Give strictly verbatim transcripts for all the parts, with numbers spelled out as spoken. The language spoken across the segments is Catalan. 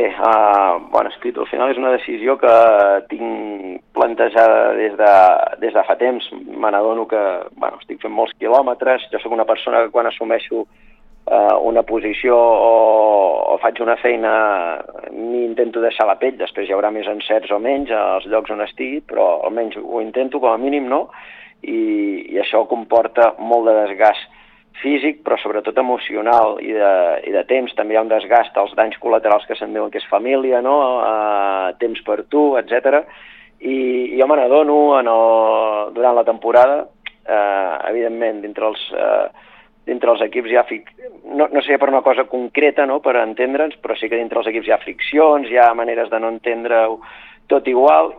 uh, bueno, escrit, al final és una decisió que tinc plantejada des de, des de fa temps. Me n'adono que bueno, estic fent molts quilòmetres, jo sóc una persona que quan assumeixo uh, una posició o, o faig una feina m'hi intento deixar la pell, després hi haurà més encerts o menys als llocs on estigui, però almenys ho intento com a mínim, no? I, i això comporta molt de desgast físic, però sobretot emocional i de, i de temps. També hi ha un desgast als danys col·laterals que se'n diuen que és família, no? Uh, temps per tu, etcètera. I, i jo me n'adono durant la temporada, uh, evidentment, dintre els, uh, dintre els equips hi ha... Fic... No, no sé per una cosa concreta, no?, per entendre'ns, però sí que dintre els equips hi ha friccions, hi ha maneres de no entendre-ho tot igual,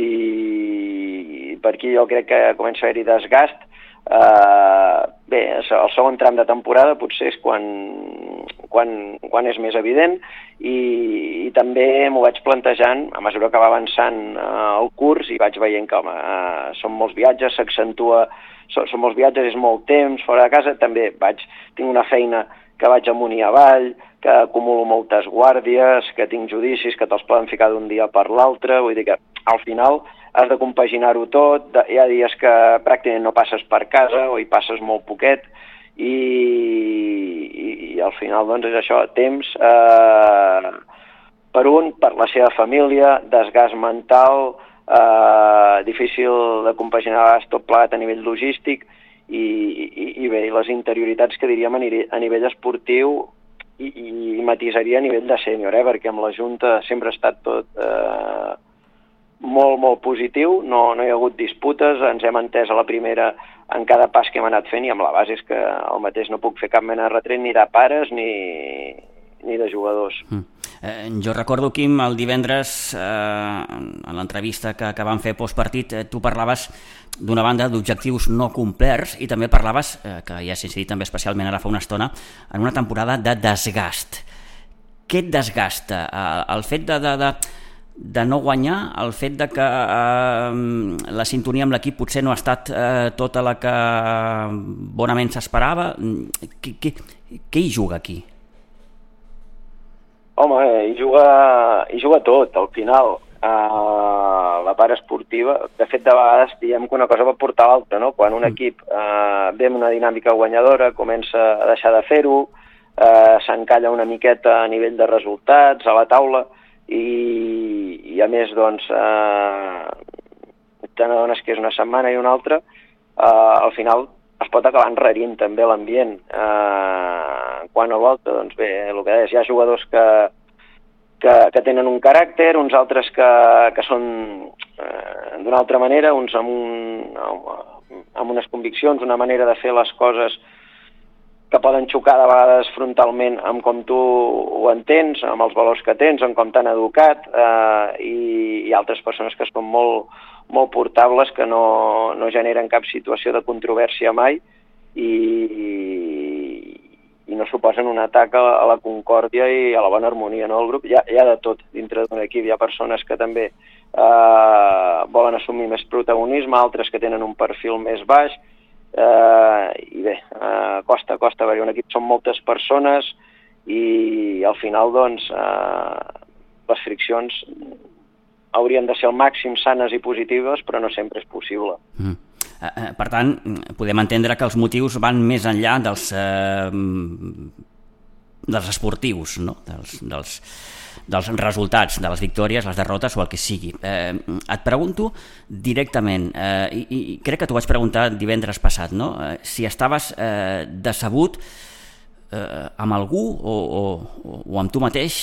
i per aquí jo crec que comença a haver-hi desgast. Uh, bé, el segon tram de temporada potser és quan, quan, quan és més evident, i, i també m'ho vaig plantejant a mesura que va avançant uh, el curs, i vaig veient que home, uh, són molts viatges, s'accentua, són, són molts viatges, és molt temps fora de casa, també vaig, tinc una feina que vaig amunt i avall, que acumulo moltes guàrdies, que tinc judicis que te'ls poden ficar d'un dia per l'altre, vull dir que al final has de compaginar-ho tot, hi ha dies que pràcticament no passes per casa o hi passes molt poquet, i, i, i al final doncs és això, temps eh, per un, per la seva família, desgast mental, eh, difícil de compaginar tot plegat a nivell logístic, i, i, i bé, les interioritats que diríem a nivell, a nivell esportiu, i, i matisaria a nivell de sènior, eh, perquè amb la Junta sempre ha estat tot... Eh, molt, molt positiu, no, no hi ha hagut disputes, ens hem entès a la primera en cada pas que hem anat fent, i amb la base és que el mateix no puc fer cap mena de retret ni de pares ni, ni de jugadors. Mm. Eh, jo recordo, Quim, el divendres, eh, en l'entrevista que, que vam fer postpartit, eh, tu parlaves d'una banda d'objectius no complerts, i també parlaves, eh, que ja s'ha dit també especialment ara fa una estona, en una temporada de desgast. Què et desgasta? Eh, el fet de... de, de de no guanyar, el fet de que eh, la sintonia amb l'equip potser no ha estat eh, tota la que bonament s'esperava. Què, què, què hi juga aquí? Home, eh, hi juga, hi juga tot, al final. Eh, la part esportiva, de fet, de vegades diem que una cosa va portar l'altra, no? Quan un mm. equip eh, ve amb una dinàmica guanyadora, comença a deixar de fer-ho, eh, s'encalla una miqueta a nivell de resultats, a la taula, i, i a més doncs eh, te n'adones que és una setmana i una altra, eh, al final es pot acabar enrarint també l'ambient. Eh, quan a l'altre, doncs bé, el que deies, hi ha jugadors que, que, que tenen un caràcter, uns altres que, que són eh, d'una altra manera, uns amb, un, amb unes conviccions, una manera de fer les coses que poden xocar de vegades frontalment amb com tu ho entens, amb els valors que tens, amb com t'han educat, eh, i, i altres persones que són molt, molt portables, que no, no generen cap situació de controvèrsia mai, i, i, i no suposen un atac a, a la concòrdia i a la bona harmonia, no? El grup hi ha, hi ha de tot dintre d'un equip, hi ha persones que també eh, volen assumir més protagonisme, altres que tenen un perfil més baix, Uh, i bé, uh, costa, costa haver-hi un equip, són moltes persones, i al final doncs uh, les friccions haurien de ser al màxim sanes i positives, però no sempre és possible. Mm. Uh, per tant, podem entendre que els motius van més enllà dels uh, dels esportius, no? dels, dels, dels resultats, de les victòries, les derrotes o el que sigui. Eh, et pregunto directament, eh, i, i crec que t'ho vaig preguntar divendres passat, no? Eh, si estaves eh, decebut eh, amb algú o, o, o amb tu mateix?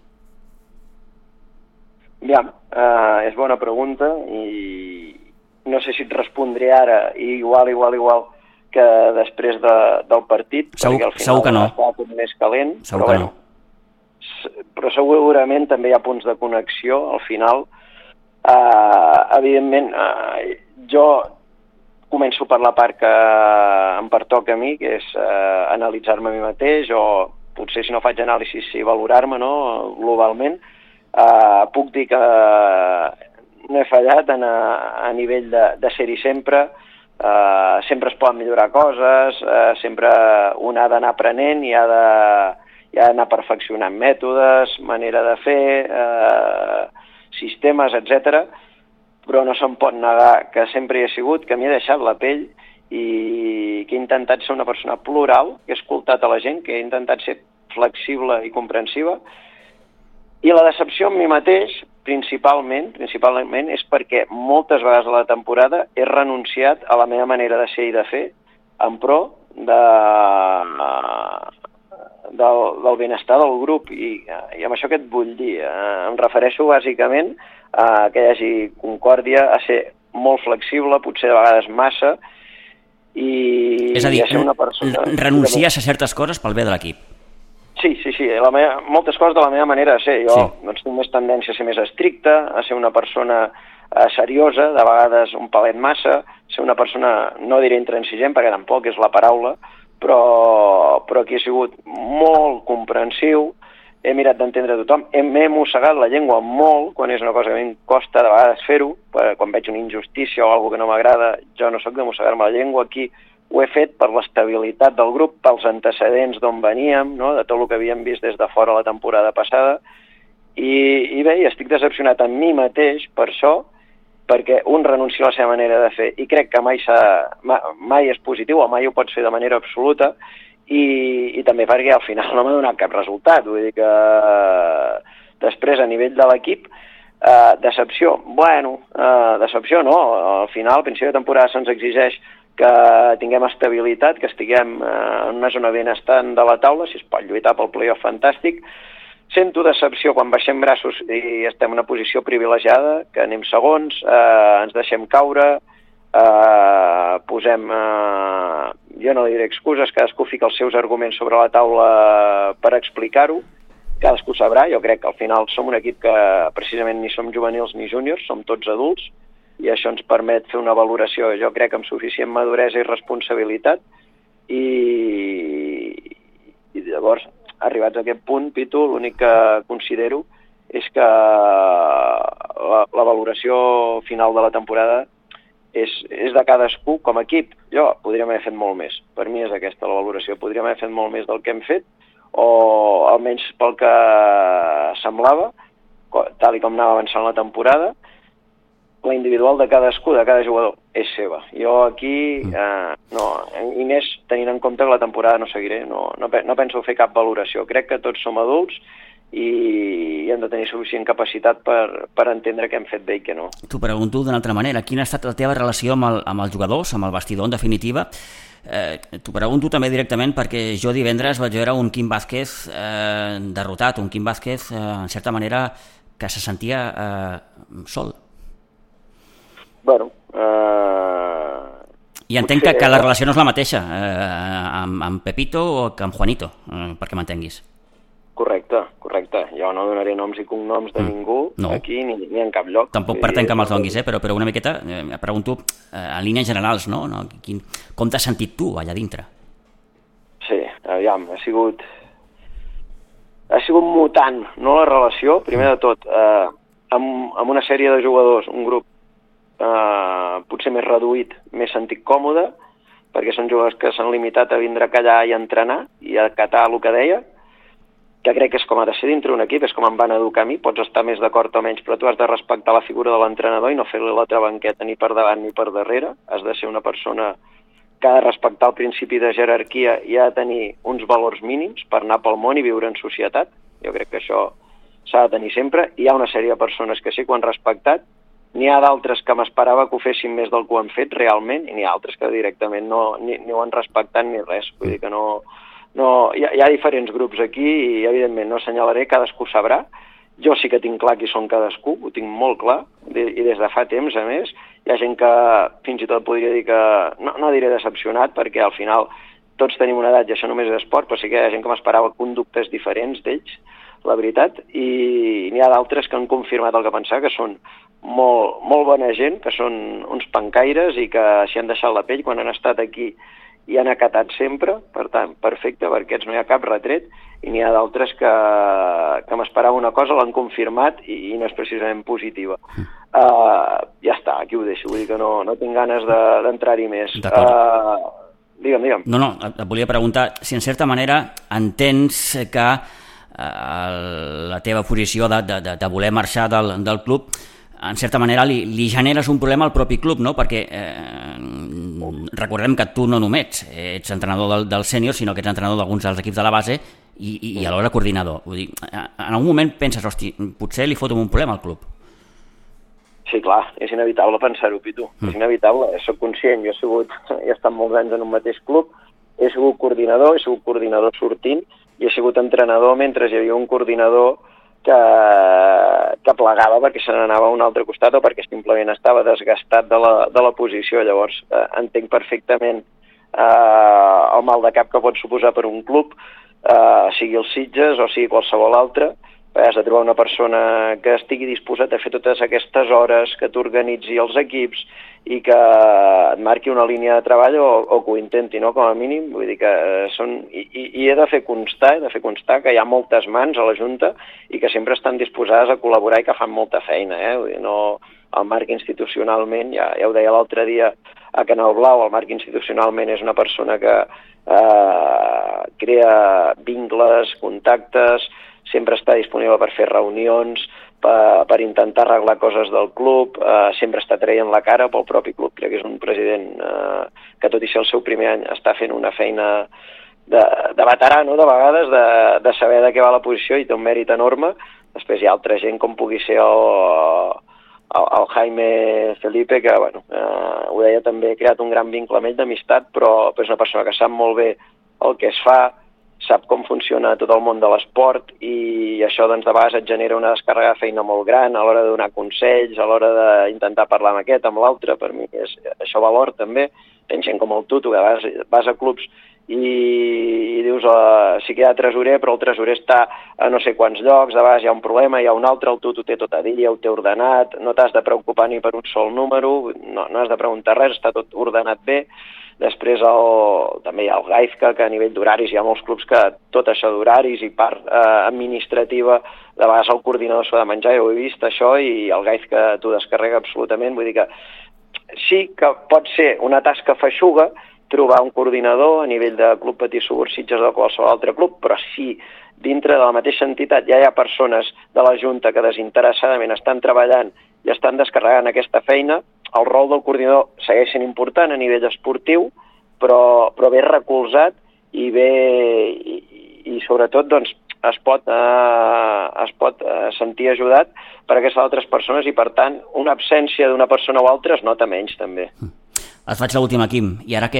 Ja, eh, és bona pregunta, i no sé si et respondré ara igual, igual, igual que després de, del partit, segur, perquè al final segur que no. està tot més calent, segur però que bueno, no. Però segurament també hi ha punts de connexió al final. Uh, evidentment, uh, jo començo per la part que em pertoca a mi, que és uh, analitzar-me a mi mateix, o potser si no faig anàlisis, sí valorar-me, no?, globalment. Uh, puc dir que no he fallat en a, a nivell de, de ser-hi sempre. Uh, sempre es poden millorar coses, uh, sempre un ha d'anar aprenent i ha de, ja anar perfeccionant mètodes, manera de fer, eh, sistemes, etcètera, però no se'm pot negar que sempre hi he sigut, que m'hi he deixat la pell i que he intentat ser una persona plural, que he escoltat a la gent, que he intentat ser flexible i comprensiva, i la decepció en mi mateix, principalment, principalment és perquè moltes vegades a la temporada he renunciat a la meva manera de ser i de fer en pro de, del, del benestar del grup. I, i amb això què et vull dir? Eh, em refereixo bàsicament a que hi hagi concòrdia, a ser molt flexible, potser de vegades massa, i és a dir, a ser una persona... renuncies a certes coses pel bé de l'equip. Sí, sí, sí, la meva, moltes coses de la meva manera de ser. Jo sí. doncs, tinc més tendència a ser més estricta, a ser una persona eh, seriosa, de vegades un palet massa, ser una persona, no diré intransigent, perquè tampoc és la paraula, però, però aquí he sigut molt comprensiu, he mirat d'entendre tothom, m'he mossegat la llengua molt, quan és una cosa que a mi em costa de vegades fer-ho, quan veig una injustícia o alguna que no m'agrada, jo no sóc de mossegar-me la llengua. Aquí ho he fet per l'estabilitat del grup, pels antecedents d'on veníem, no? De tot el que havíem vist des de fora la temporada passada, i, i bé, estic decepcionat amb mi mateix per això, perquè un renuncia a la seva manera de fer, i crec que mai, mai, mai és positiu, o mai ho pots fer de manera absoluta, i, i també perquè al final no m'ha donat cap resultat. Vull dir que després, a nivell de l'equip, eh, decepció, bueno, eh, decepció no, al final, al principi de temporada se'ns exigeix que tinguem estabilitat, que estiguem eh, en una zona benestant de la taula, si es pot lluitar pel playoff fantàstic. Sento decepció quan baixem braços i estem en una posició privilegiada, que anem segons, eh, ens deixem caure, eh, posem, eh, jo no diré excuses, cadascú fica els seus arguments sobre la taula per explicar-ho, cadascú sabrà. Jo crec que al final som un equip que precisament ni som juvenils ni júniors, som tots adults, i això ens permet fer una valoració, jo crec, amb suficient maduresa i responsabilitat, i, i llavors, arribats a aquest punt, Pitu, l'únic que considero és que la, la valoració final de la temporada és, és de cadascú com a equip. Jo podríem haver fet molt més, per mi és aquesta la valoració, podríem haver fet molt més del que hem fet, o almenys pel que semblava, tal i com anava avançant la temporada. La individual de cadascú, de cada jugador, és seva. Jo aquí, eh, no, i més tenint en compte que la temporada no seguiré, no, no, no penso fer cap valoració. Crec que tots som adults i, i hem de tenir suficient capacitat per, per entendre què hem fet bé i què no. T'ho pregunto d'una altra manera. Quina ha estat la teva relació amb, el, amb els jugadors, amb el vestidor, en definitiva? Eh, T'ho pregunto també directament perquè jo divendres vaig veure un Quim Vázquez eh, derrotat, un Quim Vázquez, eh, en certa manera, que se sentia eh, sol. Bueno, eh... I entenc potser... que, que la relació no és la mateixa eh, amb, amb Pepito o que amb Juanito, eh, perquè m'entenguis. Correcte, correcte. Jo no donaré noms i cognoms de mm. ningú no. aquí ni, ni en cap lloc. Tampoc pretenc que me'ls donguis, eh? però, però una miqueta, eh, pregunto eh, en línies generals, no? no? Quin, com t'has sentit tu allà dintre? Sí, aviam, ha sigut... Ha sigut mutant, no, la relació, primer de tot, eh, amb, amb una sèrie de jugadors, un grup Uh, potser més reduït, més sentit còmode, perquè són jugadors que s'han limitat a vindre a callar i a entrenar i a acatar el que deia, que crec que és com ha de ser dintre un equip, és com em van educar a mi, pots estar més d'acord o menys, però tu has de respectar la figura de l'entrenador i no fer-li la teva banqueta ni per davant ni per darrere. Has de ser una persona que ha de respectar el principi de jerarquia i ha de tenir uns valors mínims per anar pel món i viure en societat. Jo crec que això s'ha de tenir sempre. Hi ha una sèrie de persones que sí que ho han respectat. N'hi ha d'altres que m'esperava que ho fessin més del que ho han fet realment, i n'hi ha altres que directament no, ni, ni ho han respectat ni res. Vull dir que no... no hi, ha, hi ha diferents grups aquí i, evidentment, no assenyalaré, cadascú sabrà. Jo sí que tinc clar qui són cadascú, ho tinc molt clar, i des de fa temps, a més. Hi ha gent que fins i tot podria dir que... No, no diré decepcionat, perquè al final tots tenim una edat i això només és esport, però sí que hi ha gent que m'esperava conductes diferents d'ells, la veritat, i n'hi ha d'altres que han confirmat el que pensava, que són molt, molt bona gent, que són uns pancaires i que s'hi han deixat la pell quan han estat aquí i han acatat sempre, per tant, perfecte, per aquests no hi ha cap retret, i n'hi ha d'altres que, que m'esperava una cosa, l'han confirmat i, i no és precisament positiva. Uh, ja està, aquí ho deixo, vull dir que no, no tinc ganes de, d'entrar-hi més. Uh, Digue'm, digue'm. No, no, et volia preguntar si en certa manera entens que eh, la teva posició de, de, de voler marxar del, del club en certa manera li, li generes un problema al propi club, no? Perquè eh, recordem que tu no només ets entrenador del, del sènior, sinó que ets entrenador d'alguns dels equips de la base i, i, i alhora coordinador. Vull dir, en algun moment penses, hosti, potser li fotem un problema al club. Sí, clar, és inevitable pensar-ho, Pitu. Mm. És inevitable, soc conscient. Jo he sigut, he estat molts anys en un mateix club, he sigut coordinador, he sigut coordinador sortint i he sigut entrenador mentre hi havia un coordinador que, que plegava perquè se n'anava a un altre costat o perquè simplement estava desgastat de la, de la posició. Llavors, eh, entenc perfectament eh, el mal de cap que pot suposar per un club, eh, sigui el Sitges o sigui qualsevol altre. Has de trobar una persona que estigui disposat a fer totes aquestes hores, que t'organitzi els equips i que et marqui una línia de treball o, o que ho intenti, no? Com a mínim. Vull dir que són... I, i he de fer constar, he de fer constar que hi ha moltes mans a la Junta i que sempre estan disposades a col·laborar i que fan molta feina, eh? Vull dir, no... El Marc institucionalment, ja, ja ho deia l'altre dia a Canal Blau, el Marc institucionalment és una persona que eh, crea vincles, contactes, sempre està disponible per fer reunions, per, per intentar arreglar coses del club, eh, sempre està traient la cara pel propi club. Crec que és un president eh, que, tot i ser el seu primer any, està fent una feina de, de veterà, no?, de vegades, de, de saber de què va la posició i té un mèrit enorme. Després hi ha altra gent com pugui ser el, el, el Jaime Felipe, que, bueno, eh, ho deia també, ha creat un gran vincle amb ell d'amistat, però, però és una persona que sap molt bé el que es fa, sap com funciona tot el món de l'esport i això doncs de vegades et genera una descàrrega de feina molt gran a l'hora de donar consells, a l'hora d'intentar parlar amb aquest, amb l'altre. Per mi és, això valor també. Tens gent com el Tutu, que vas, vas a clubs i, i dius uh, sí que hi ha tresorer, però el tresorer està a no sé quants llocs, de vegades hi ha un problema, hi ha un altre, el Tutu té tot a dir, ja ho té ordenat, no t'has de preocupar ni per un sol número, no, no has de preguntar res, està tot ordenat bé. Després el, també hi ha el Gaizka, que a nivell d'horaris hi ha molts clubs que tot això d'horaris i part eh, administrativa, de vegades el coordinador s'ho ha de menjar, ja ho he vist això, i el Gaizka t'ho descarrega absolutament. Vull dir que sí que pot ser una tasca feixuga trobar un coordinador a nivell de Club Patí Subursitges o de qualsevol altre club, però si dintre de la mateixa entitat ja hi ha persones de la Junta que desinteressadament estan treballant i estan descarregant aquesta feina, el rol del coordinador segueix sent important a nivell esportiu, però, però bé recolzat i bé i, i sobretot doncs, es pot, eh, es pot eh, sentir ajudat per aquestes altres persones i per tant una absència d'una persona o altra es nota menys també. Et faig l'última, Quim. I ara què?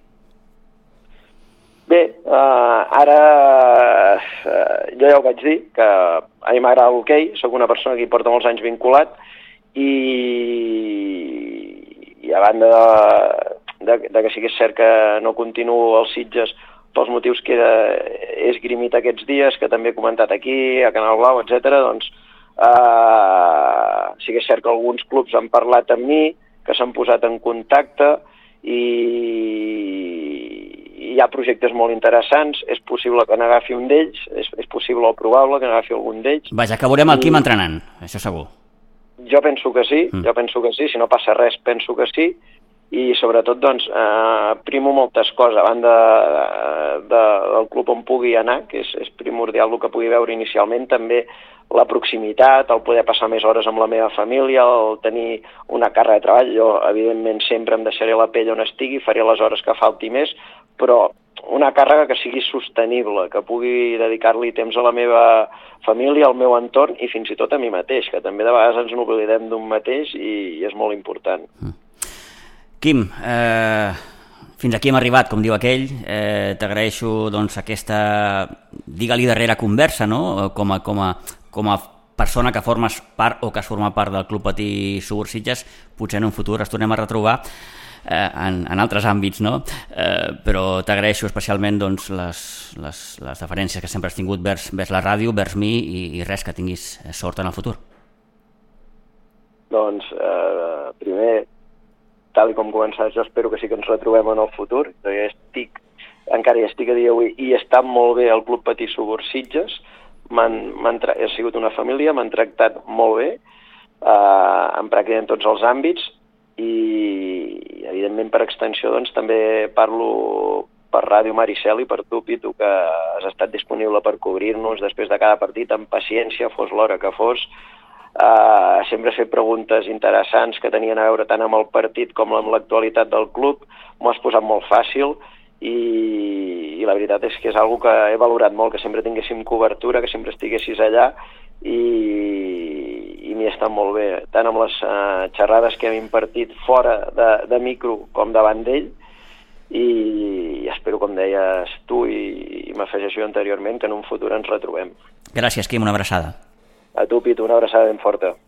Bé, eh, ara eh, jo ja ho vaig dir, que a mi m'agrada l'hoquei, soc una persona que hi porta molts anys vinculat i, i a banda de, de, de que sí que és cert que no continuo als Sitges pels motius que he esgrimit aquests dies, que també he comentat aquí, a Canal Blau, etcètera, doncs eh, sí que és cert que alguns clubs han parlat amb mi, que s'han posat en contacte i hi ha projectes molt interessants, és possible que n'agafi un d'ells, és, és possible o probable que n'agafi algun d'ells. Vaja, que veurem el Quim entrenant, això segur. Jo penso que sí, mm. jo penso que sí, si no passa res penso que sí, i sobretot doncs eh, primo moltes coses, a banda de, de, del club on pugui anar, que és, és primordial el que pugui veure inicialment, també la proximitat, el poder passar més hores amb la meva família, el tenir una càrrega de treball. Jo, evidentment, sempre em deixaré la pell on estigui, faré les hores que falti més, però una càrrega que sigui sostenible, que pugui dedicar-li temps a la meva família, al meu entorn i fins i tot a mi mateix, que també de vegades ens n'oblidem d'un mateix i, i és molt important. Mm. Quim, eh, fins aquí hem arribat, com diu aquell. Eh, T'agraeixo doncs, aquesta, digue-li darrera conversa, no? Com a, com a, com a persona que formes part o que has format part del Club Patí Subursitges, potser en un futur es tornem a retrobar eh, en, en altres àmbits, no? Eh, però t'agraeixo especialment doncs, les, les, les deferències que sempre has tingut vers, vers la ràdio, vers mi i, i res, que tinguis sort en el futur. Doncs, eh, primer, tal com començat, jo espero que sí que ens retrobem en el futur. Jo ja estic, encara hi estic a dia avui, i està molt bé el Club Patí Subursitges. M'han tra... Ha sigut una família, m'han tractat molt bé, eh, en pràcticament tots els àmbits. i evidentment per extensió doncs, també parlo per Ràdio Maricel i per tu, Pitu, que has estat disponible per cobrir-nos després de cada partit amb paciència, fos l'hora que fos. Uh, sempre has fet preguntes interessants que tenien a veure tant amb el partit com amb l'actualitat del club. M'ho has posat molt fàcil i, i la veritat és que és una que he valorat molt, que sempre tinguéssim cobertura, que sempre estiguessis allà i, i m'hi ha estat molt bé, tant amb les uh, xerrades que hem impartit fora de, de micro com davant d'ell, i espero, com deies tu i, i m'afegeixo anteriorment, que en un futur ens retrobem. Gràcies, Quim, una abraçada. A tu, Pitu, una abraçada ben forta.